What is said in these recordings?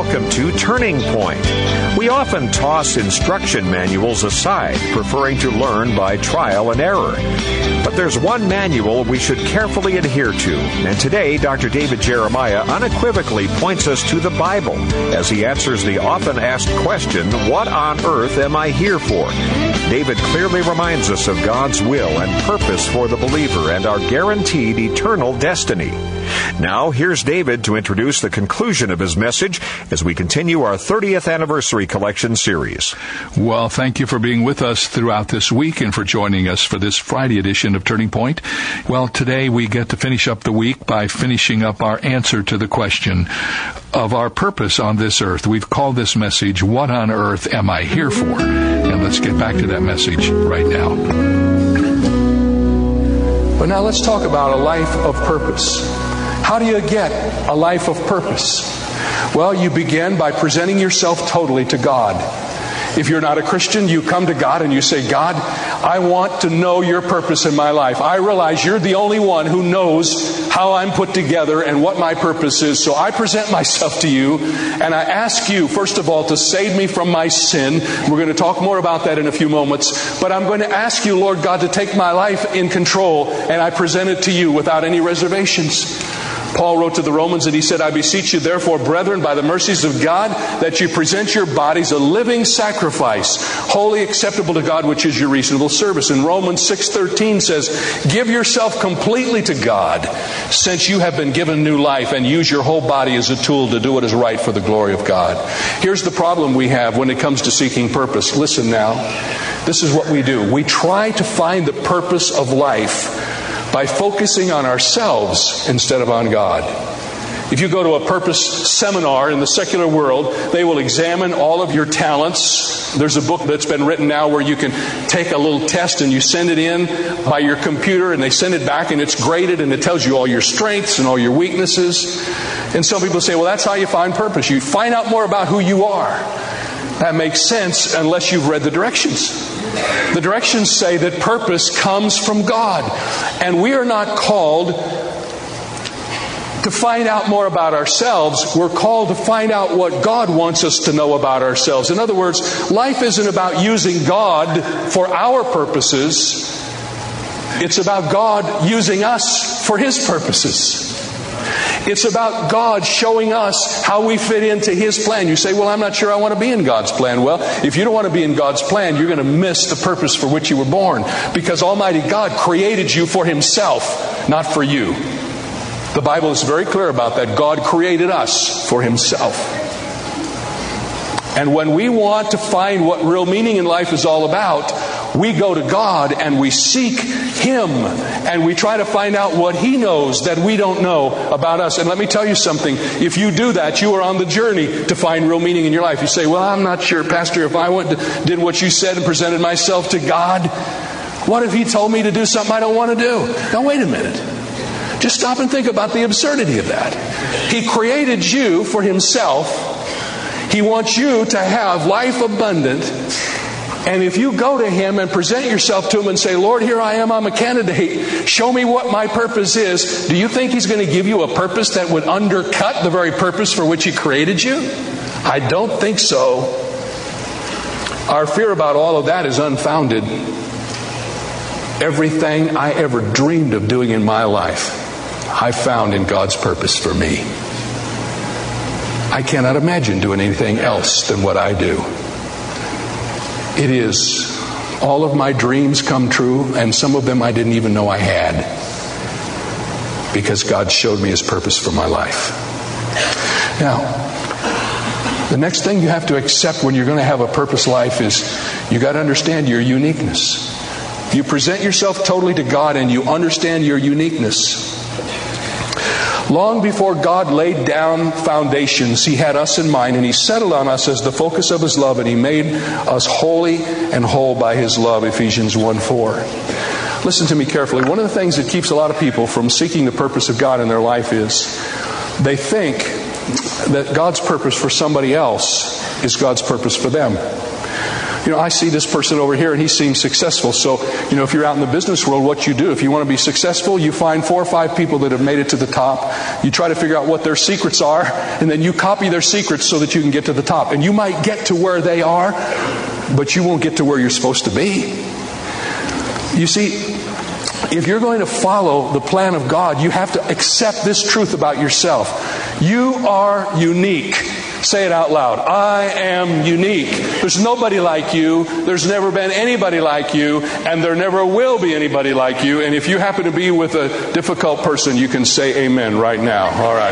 welcome to Turning Point. We often toss instruction manuals aside, preferring to learn by trial and error. But there's one manual we should carefully adhere to, and today Dr. David Jeremiah unequivocally points us to the Bible as he answers the often asked question, what on earth am I here for? David clearly reminds us of God's will and purpose for the believer and our guaranteed eternal destiny. Now, here's David to introduce the conclusion of his message as we continue our 30th Anniversary Collection series. Well, thank you for being with us throughout this week and for joining us for this Friday edition of Turning Point. Well, today we get to finish up the week by finishing up our answer to the question of our purpose on this earth. We've called this message, What on Earth Am I Here For? And let's get back to that message right now. But now let's talk about a life of purpose. How do you get a life of purpose? Well, you begin by presenting yourself totally to God. If you're not a Christian, you come to God and you say, God, I want to know your purpose in my life. I realize you're the only one who knows how I'm put together and what my purpose is. So I present myself to you and I ask you, first of all, to save me from my sin. We're going to talk more about that in a few moments. But I'm going to ask you, Lord God, to take my life in control, and I present it to you without any reservations. Paul wrote to the Romans and he said, I beseech you therefore, brethren, by the mercies of God, that you present your bodies a living sacrifice, wholly acceptable to God, which is your reasonable service. And Romans 6:13 says, give yourself completely to God, since you have been given new life, and use your whole body as a tool to do what is right for the glory of God. Here's the problem we have when it comes to seeking purpose. Listen now, this is what we do. We try to find the purpose of life by focusing on ourselves instead of on God. If you go to a purpose seminar in the secular world, they will examine all of your talents. There's a book that's been written now where you can take a little test and you send it in by your computer and they send it back and it's graded and it tells you all your strengths and all your weaknesses. And some people say, well, that's how you find purpose. You find out more about who you are. That makes sense unless you've read the directions. The directions say that purpose comes from God. And we are not called to find out more about ourselves. We're called to find out what God wants us to know about ourselves. In other words, life isn't about using God for our purposes. It's about God using us for His purposes. It's about God showing us how we fit into His plan. You say, well, I'm not sure I want to be in God's plan. Well, if you don't want to be in God's plan, you're going to miss the purpose for which you were born. Because Almighty God created you for Himself, not for you. The Bible is very clear about that. God created us for Himself. And when we want to find what real meaning in life is all about, we go to God and we seek Him and we try to find out what He knows that we don't know about us. And let me tell you something. If you do that, you are on the journey to find real meaning in your life. You say, well, I'm not sure, Pastor, if I did what you said and presented myself to God, what if He told me to do something I don't want to do? Now, wait a minute. Just stop and think about the absurdity of that. He created you for Himself. He wants you to have life abundant. And if you go to Him and present yourself to Him and say, Lord, here I am, I'm a candidate. Show me what my purpose is. Do you think He's going to give you a purpose that would undercut the very purpose for which He created you? I don't think so. Our fear about all of that is unfounded. Everything I ever dreamed of doing in my life, I found in God's purpose for me. I cannot imagine doing anything else than what I do. It is all of my dreams come true, and some of them I didn't even know I had, because God showed me His purpose for my life. Now, the next thing you have to accept when you're going to have a purpose life is you got to understand your uniqueness. You present yourself totally to God and you understand your uniqueness. Long before God laid down foundations, He had us in mind, and He settled on us as the focus of His love, and He made us holy and whole by His love, Ephesians 1:4. Listen to me carefully. One of the things that keeps a lot of people from seeking the purpose of God in their life is they think that God's purpose for somebody else is God's purpose for them. I see this person over here and he seems successful. So, if you're out in the business world, what you do, if you want to be successful, you find 4 or 5 people that have made it to the top. You try to figure out what their secrets are, and then you copy their secrets so that you can get to the top. And you might get to where they are, but you won't get to where you're supposed to be. You see, if you're going to follow the plan of God, you have to accept this truth about yourself. You are unique. Say it out loud. I am unique. There's nobody like you. There's never been anybody like you. And there never will be anybody like you. And if you happen to be with a difficult person, you can say amen right now. All right.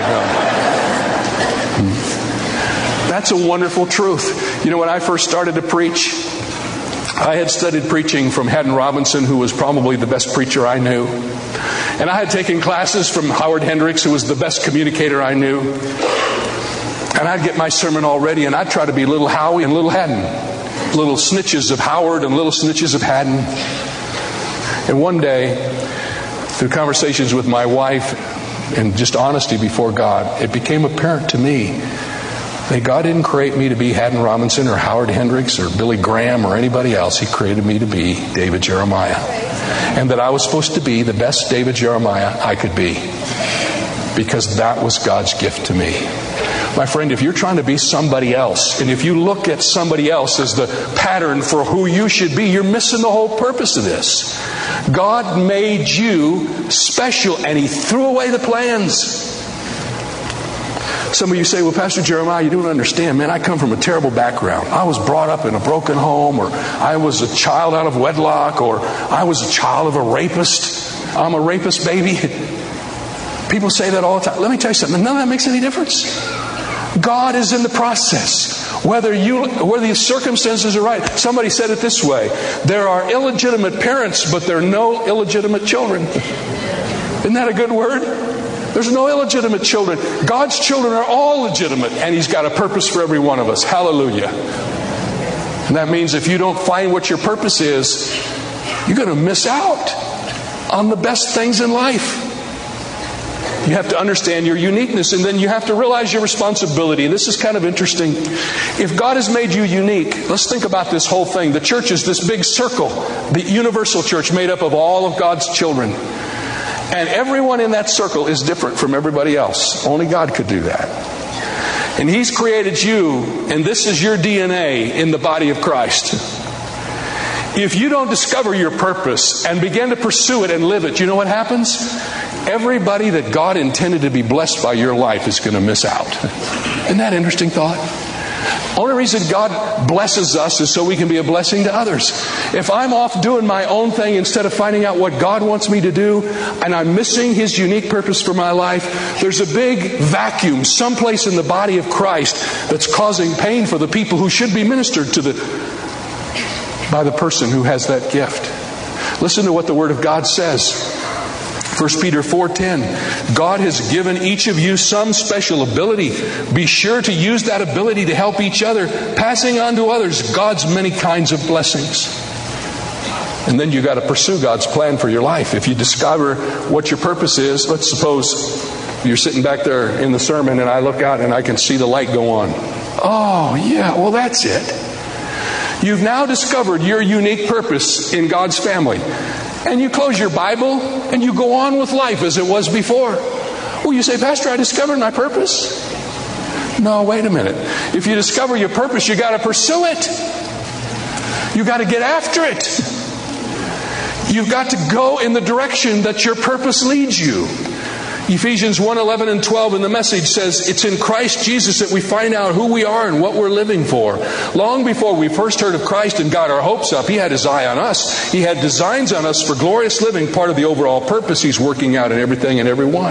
That's a wonderful truth. When I first started to preach, I had studied preaching from Haddon Robinson, who was probably the best preacher I knew. And I had taken classes from Howard Hendricks, who was the best communicator I knew. And I'd get my sermon all ready, and I'd try to be little Howie and little Haddon. Little snitches of Howard and little snitches of Haddon. And one day, through conversations with my wife and just honesty before God, it became apparent to me that God didn't create me to be Haddon Robinson or Howard Hendricks or Billy Graham or anybody else. He created me to be David Jeremiah. And that I was supposed to be the best David Jeremiah I could be. Because that was God's gift to me. My friend, if you're trying to be somebody else, and if you look at somebody else as the pattern for who you should be, you're missing the whole purpose of this. God made you special, and He threw away the plans. Some of you say, well, Pastor Jeremiah, you don't understand. Man, I come from a terrible background. I was brought up in a broken home, or I was a child out of wedlock, or I was a child of a rapist. I'm a rapist baby. People say that all the time. Let me tell you something. None of that makes any difference. God is in the process. Whether the circumstances are right. Somebody said it this way. There are illegitimate parents, but there are no illegitimate children. Isn't that a good word? There's no illegitimate children. God's children are all legitimate, and He's got a purpose for every one of us. Hallelujah. And that means if you don't find what your purpose is, you're going to miss out on the best things in life. You have to understand your uniqueness, and then you have to realize your responsibility. And this is kind of interesting. If God has made you unique, let's think about this whole thing. The church is this big circle, the universal church made up of all of God's children. And everyone in that circle is different from everybody else. Only God could do that. And He's created you, and this is your DNA in the body of Christ. If you don't discover your purpose and begin to pursue it and live it, you know what happens? Everybody that God intended to be blessed by your life is going to miss out. Isn't that an interesting thought? Only reason God blesses us is so we can be a blessing to others. If I'm off doing my own thing instead of finding out what God wants me to do, and I'm missing His unique purpose for my life, there's a big vacuum someplace in the body of Christ that's causing pain for the people who should be ministered to by the person who has that gift. Listen to what the Word of God says. 1 Peter 4:10. God has given each of you some special ability. Be sure to use that ability to help each other, passing on to others God's many kinds of blessings. And then you got to pursue God's plan for your life. If you discover what your purpose is, let's suppose you're sitting back there in the sermon and I look out and I can see the light go on. Oh, yeah, well, that's it. You've now discovered your unique purpose in God's family. And you close your Bible and you go on with life as it was before. Well, you say, Pastor, I discovered my purpose. No, wait a minute. If you discover your purpose, you got to pursue it. You got to get after it. You've got to go in the direction that your purpose leads you. Ephesians 1:11 and 12 in the Message says, it's in Christ Jesus that we find out who we are and what we're living for. Long before we first heard of Christ and got our hopes up, He had His eye on us. He had designs on us for glorious living, part of the overall purpose He's working out in everything and everyone.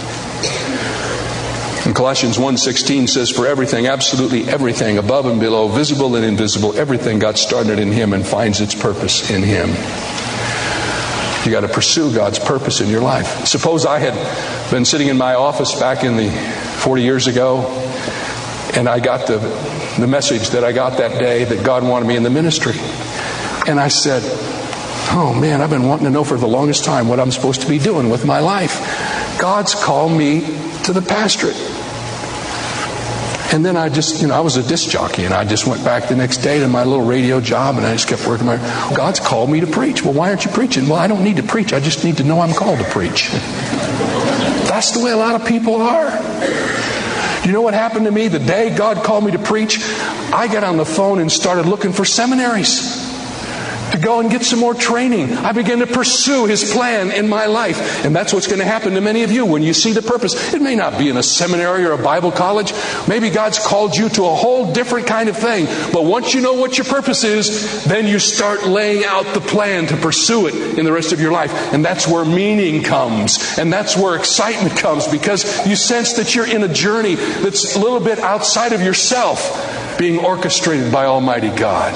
And Colossians 1:16 says, for everything, absolutely everything, above and below, visible and invisible, everything got started in Him and finds its purpose in Him. You got to pursue God's purpose in your life. Suppose I had been sitting in my office back in the 40 years ago, and I got the message that I got that day that God wanted me in the ministry. And I said, oh man, I've been wanting to know for the longest time what I'm supposed to be doing with my life. God's called me to the pastorate. And then I was a disc jockey, and I just went back the next day to my little radio job, and I just kept working. God's called me to preach. Well, why aren't you preaching? Well, I don't need to preach. I just need to know I'm called to preach. That's the way a lot of people are. Do you know what happened to me the day God called me to preach? I got on the phone and started looking for seminaries to go and get some more training. I began to pursue His plan in my life. And that's what's going to happen to many of you when you see the purpose. It may not be in a seminary or a Bible college. Maybe God's called you to a whole different kind of thing. But once you know what your purpose is, then you start laying out the plan to pursue it in the rest of your life. And that's where meaning comes. And that's where excitement comes, because you sense that you're in a journey that's a little bit outside of yourself, being orchestrated by Almighty God.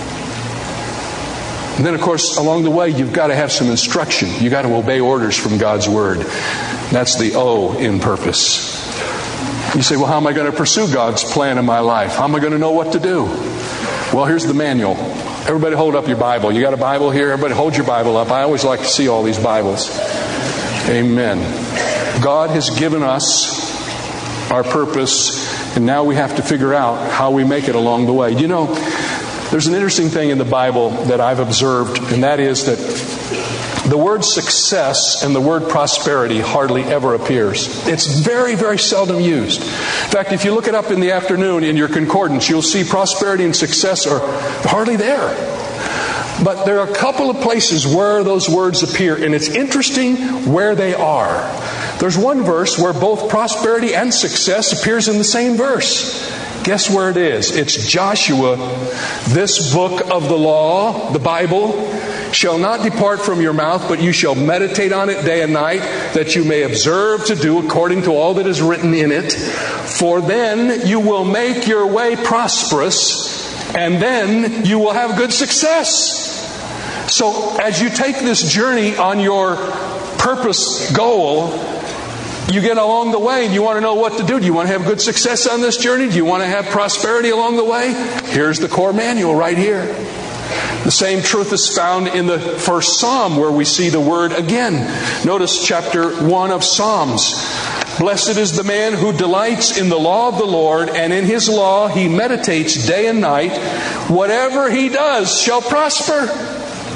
And then, of course, along the way, you've got to have some instruction. You've got to obey orders from God's Word. That's the O in purpose. You say, well, how am I going to pursue God's plan in my life? How am I going to know what to do? Well, here's the manual. Everybody hold up your Bible. You got a Bible here? Everybody hold your Bible up. I always like to see all these Bibles. Amen. God has given us our purpose, and now we have to figure out how we make it along the way. You know, there's an interesting thing in the Bible that I've observed, and that is that the word success and the word prosperity hardly ever appears. It's very, very seldom used. In fact, if you look it up in the afternoon in your concordance, you'll see prosperity and success are hardly there. But there are a couple of places where those words appear, and it's interesting where they are. There's one verse where both prosperity and success appears in the same verse. Guess where it is? It's Joshua. This book of the law, the Bible, shall not depart from your mouth, but you shall meditate on it day and night, that you may observe to do according to all that is written in it. For then you will make your way prosperous, and then you will have good success. So as you take this journey on your purpose goal, you get along the way and you want to know what to do. Do you want to have good success on this journey? Do you want to have prosperity along the way? Here's the core manual right here. The same truth is found in the first Psalm, where we see the word again. Notice chapter 1 of Psalms. Blessed is the man who delights in the law of the Lord, and in His law he meditates day and night. Whatever he does shall prosper.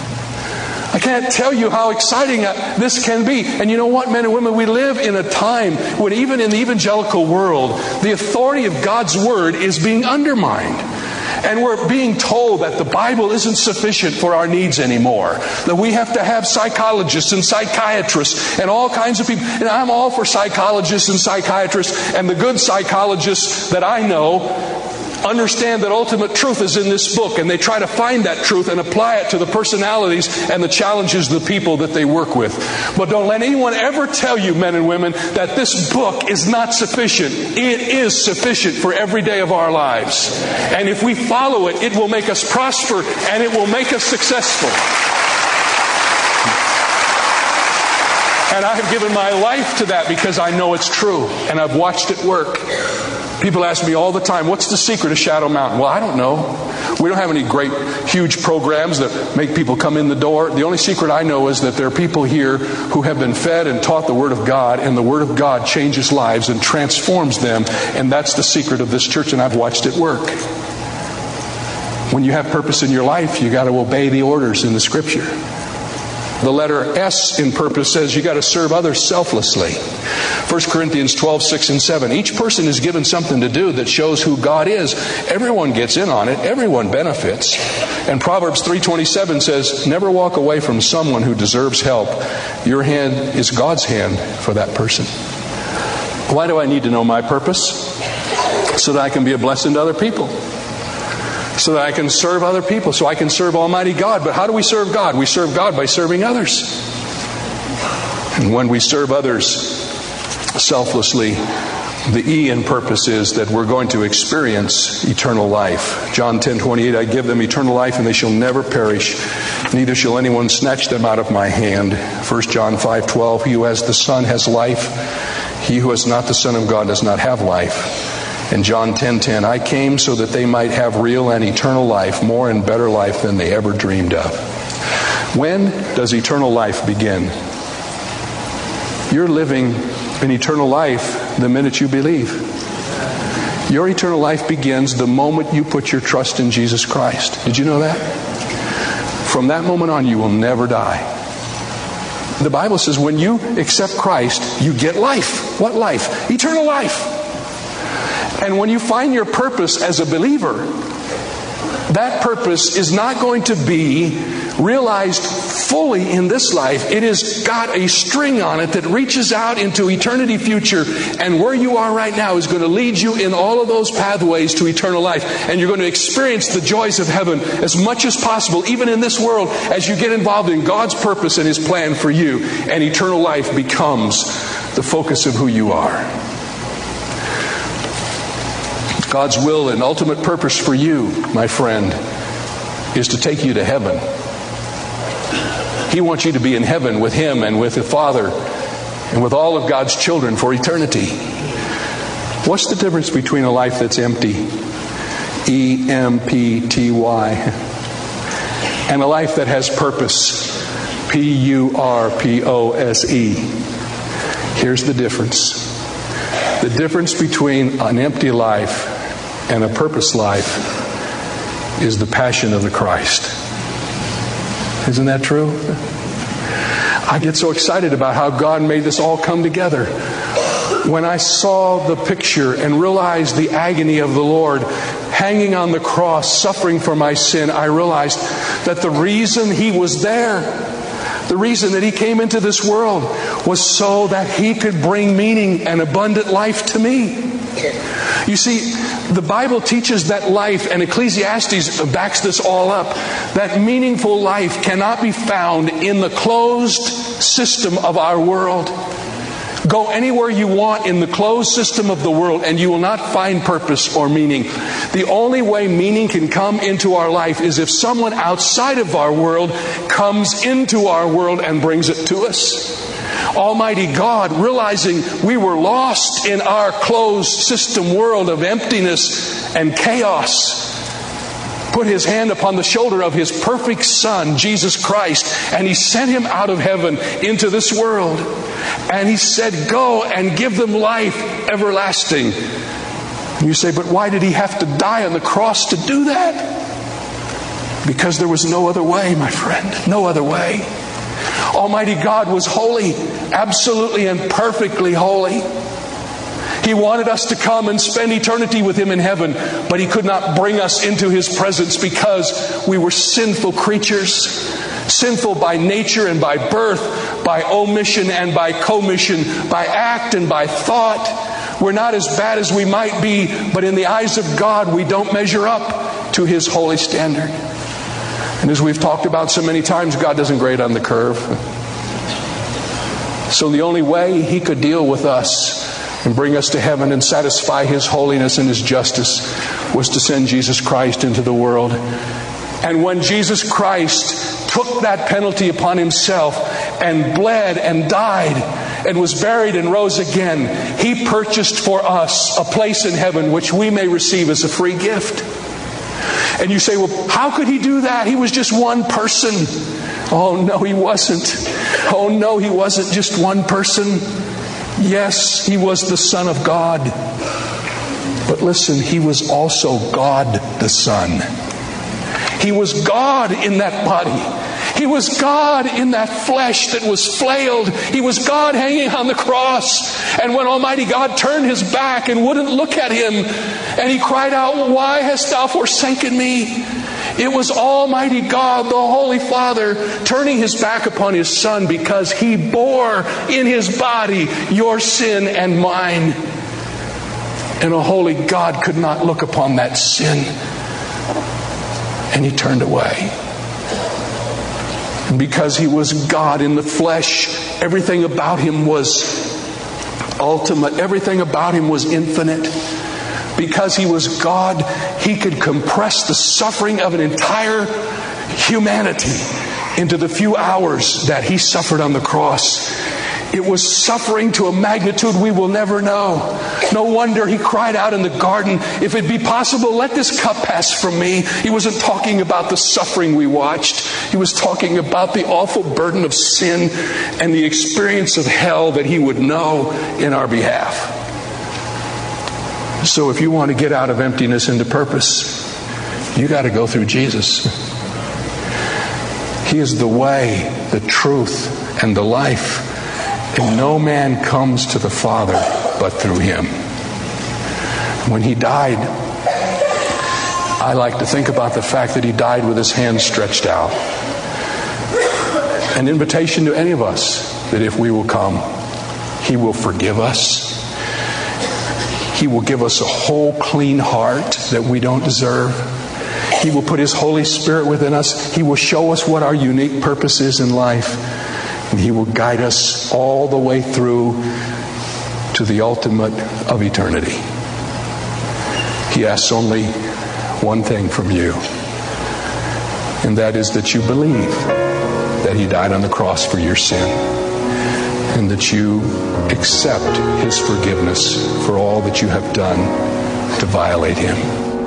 I can't tell you how exciting this can be. And you know what, men and women? We live in a time when even in the evangelical world, the authority of God's Word is being undermined. And we're being told that the Bible isn't sufficient for our needs anymore. That we have to have psychologists and psychiatrists and all kinds of people. And I'm all for psychologists and psychiatrists. And the good psychologists that I know understand that ultimate truth is in this book, and they try to find that truth and apply it to the personalities and the challenges of the people that they work with. But don't let anyone ever tell you, men and women, that this book is not sufficient. It is sufficient for every day of our lives. And if we follow it, it will make us prosper and it will make us successful. And I have given my life to that because I know it's true, and I've watched it work. People ask me all the time, what's the secret of Shadow Mountain? Well, I don't know. We don't have any great, huge programs that make people come in the door. The only secret I know is that there are people here who have been fed and taught the Word of God, and the Word of God changes lives and transforms them. And that's the secret of this church, and I've watched it work. When you have purpose in your life, you got to obey the orders in the Scripture. The letter S in purpose says you got to serve others selflessly. 1 Corinthians 12, 6 and 7. Each person is given something to do that shows who God is. Everyone gets in on it. Everyone benefits. And Proverbs 3:27 says, never walk away from someone who deserves help. Your hand is God's hand for that person. Why do I need to know my purpose? So that I can be a blessing to other people. So that I can serve other people, so I can serve Almighty God. But how do we serve God? We serve God by serving others. And when we serve others selflessly, the E in purpose is that we're going to experience eternal life. John 10:28, I give them eternal life, and they shall never perish, neither shall anyone snatch them out of my hand. 1 John 5:12, he who has the Son has life. He who has not the Son of God does not have life. And John 10:10, I came so that they might have real and eternal life, more and better life than they ever dreamed of. When does eternal life begin? You're living an eternal life the minute you believe. Your eternal life begins the moment you put your trust in Jesus Christ. Did you know that? From that moment on, you will never die. The Bible says when you accept Christ, you get life. What life? Eternal life. And when you find your purpose as a believer, that purpose is not going to be realized fully in this life. It has got a string on it that reaches out into eternity future, and where you are right now is going to lead you in all of those pathways to eternal life, and you're going to experience the joys of heaven as much as possible, even in this world, as you get involved in God's purpose and His plan for you, and eternal life becomes the focus of who you are. God's will and ultimate purpose for you, my friend, is to take you to heaven. He wants you to be in heaven with Him and with the Father and with all of God's children for eternity. What's the difference between a life that's empty, E-M-P-T-Y, and a life that has purpose, P-U-R-P-O-S-E? Here's the difference. The difference between an empty life and a purpose life is the passion of the Christ. Isn't that true? I get so excited about how God made this all come together. When I saw the picture and realized the agony of the Lord hanging on the cross, suffering for my sin, I realized that the reason He was there, the reason that He came into this world, was so that He could bring meaning and abundant life to me. You see, the Bible teaches that life, and Ecclesiastes backs this all up, that meaningful life cannot be found in the closed system of our world. Go anywhere you want in the closed system of the world and you will not find purpose or meaning. The only way meaning can come into our life is if someone outside of our world comes into our world and brings it to us. Almighty God, realizing we were lost in our closed system world of emptiness and chaos, put His hand upon the shoulder of His perfect Son, Jesus Christ, and He sent Him out of heaven into this world. And He said, go and give them life everlasting. And you say, but why did He have to die on the cross to do that? Because there was no other way, my friend. No other way. Almighty God was holy, absolutely and perfectly holy. He wanted us to come and spend eternity with Him in heaven, but He could not bring us into His presence because we were sinful creatures, sinful by nature and by birth, by omission and by commission, by act and by thought. We're not as bad as we might be, but in the eyes of God, we don't measure up to His holy standard. And as we've talked about so many times, God doesn't grade on the curve. So the only way He could deal with us and bring us to heaven and satisfy His holiness and His justice was to send Jesus Christ into the world. And when Jesus Christ took that penalty upon Himself and bled and died and was buried and rose again, He purchased for us a place in heaven which we may receive as a free gift. And you say, well, how could He do that? He was just one person. Oh, no, He wasn't. Oh, no, He wasn't just one person. Yes, He was the Son of God. But listen, He was also God the Son. He was God in that body. He was God in that flesh that was flailed. He was God hanging on the cross. And when Almighty God turned His back and wouldn't look at Him, and He cried out, why hast Thou forsaken me? It was Almighty God, the Holy Father, turning His back upon His Son because He bore in His body your sin and mine. And a holy God could not look upon that sin. And He turned away. And because He was God in the flesh, everything about Him was ultimate. Everything about Him was infinite. Because He was God, He could compress the suffering of an entire humanity into the few hours that He suffered on the cross. It was suffering to a magnitude we will never know. No wonder He cried out in the garden, if it be possible, let this cup pass from me. He wasn't talking about the suffering we watched. He was talking about the awful burden of sin and the experience of hell that He would know in our behalf. So if you want to get out of emptiness into purpose, you got to go through Jesus. He is the way, the truth, and the life. And no man comes to the Father but through Him. When He died, I like to think about the fact that He died with His hands stretched out. An invitation to any of us that if we will come, He will forgive us. He will give us a whole clean heart that we don't deserve. He will put His Holy Spirit within us. He will show us what our unique purpose is in life. And He will guide us all the way through to the ultimate of eternity. He asks only one thing from you, and that is that you believe that He died on the cross for your sin, and that you accept His forgiveness for all that you have done to violate Him.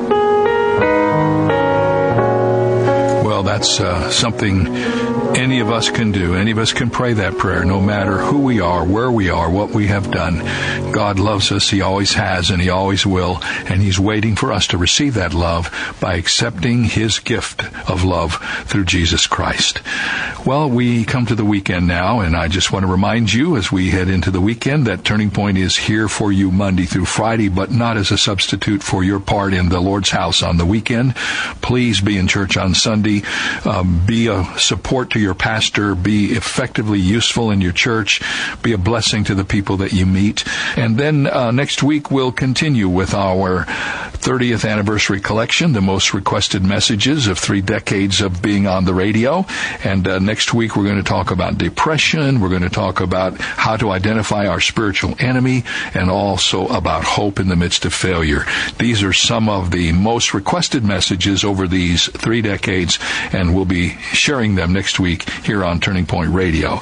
Well, that's something any of us can do. Any of us can pray that prayer, no matter who we are, where we are, what we have done. God loves us. He always has, and He always will. And He's waiting for us to receive that love by accepting His gift of love through Jesus Christ. Well, we come to the weekend now, and I just want to remind you as we head into the weekend that Turning Point is here for you Monday through Friday, but not as a substitute for your part in the Lord's house on the weekend. Please be in church on Sunday. Be a support to your pastor. Be effectively useful in your church. Be a blessing to the people that you meet. And then next week we'll continue with our 30th anniversary collection, the most requested messages of 3 decades of being on the radio. And next week we're going to talk about depression. We're going to talk about how to identify our spiritual enemy, and also about hope in the midst of failure. These are some of the most requested messages over these 3 decades, and we'll be sharing them next week here on Turning Point Radio.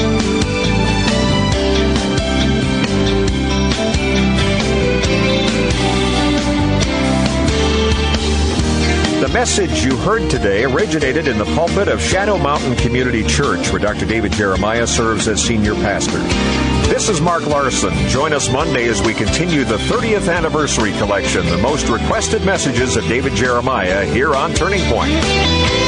The message you heard today originated in the pulpit of Shadow Mountain Community Church, where Dr. David Jeremiah serves as senior pastor. This is Mark Larson. Join us Monday as we continue the 30th anniversary collection, the most requested messages of David Jeremiah, here on Turning Point.